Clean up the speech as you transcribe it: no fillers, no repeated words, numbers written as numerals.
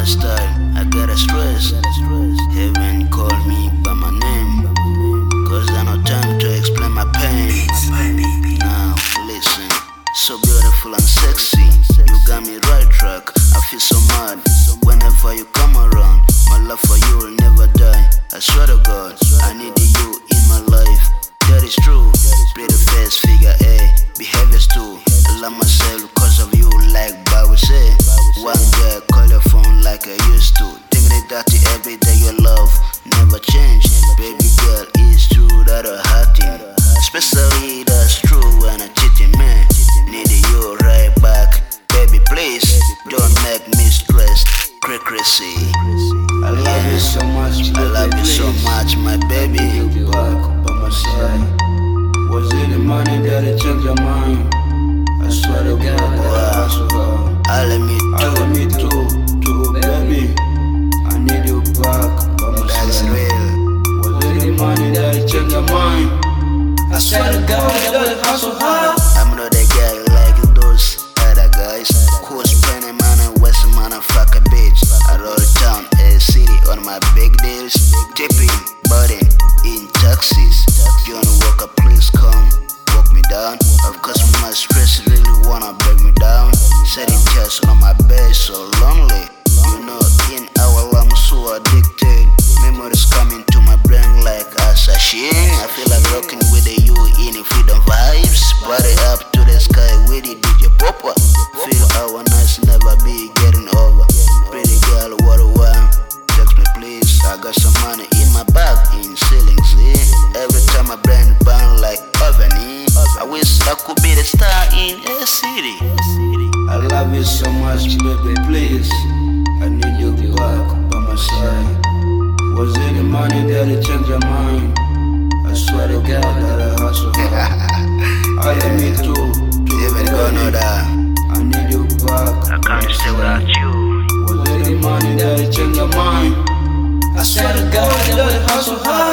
much time, I gotta stress. Heaven call me by my name, cause I no time to explain my pain. Now listen, so beautiful and sexy, you got me right track. I feel so mad whenever you come around. My love for you will never die, I swear to God. I need you in my life, that is true. Pretty face, figure A, behaviors too. I love myself cause of you, like Bible say. One day call your phone like I used to. Think that every day your love never change. Baby girl, it's true that I hurt him. Especially that's true when I cheating, man. Need you right back, baby please. Don't make me stressed, crazy. I love you so much, baby, I love you so much, my baby. You back by my side. Was it the money that changed your mind? I swear to God that I hustle hard. I let me too, baby. I need you back by my that's side. real. Was it the money that changed your mind? I swear to God that I hustle hard. I'm not a guy like those other guys who spending money, wasting money, fuck a bitch. I roll town, a city on my big deals, tipping, butting in taxis. You wanna walk up, please come walk me down. Of course my stress really wanna break me down. Setting chairs on my bed, so lonely. You know, in our love, I'm so addicted. Memories coming to my brain like assassin. I feel like rocking with you in freedom vibes. Party up to the sky with the DJ Popper. Feel our nights never be getting over. Pretty girl, what a while. Text me please, I got some money in my bag in ceilings. Every time my brain burn like oven. I wish I could be the star in a city. I love you so much, baby, please. I need you back by my side. Was it the money that changed your mind? I swear to God that I hustle hard. I am me too, Even gonna die. I need you back. I can't stay without you. Was it the money that changed your mind? I swear to God that I hustle hard.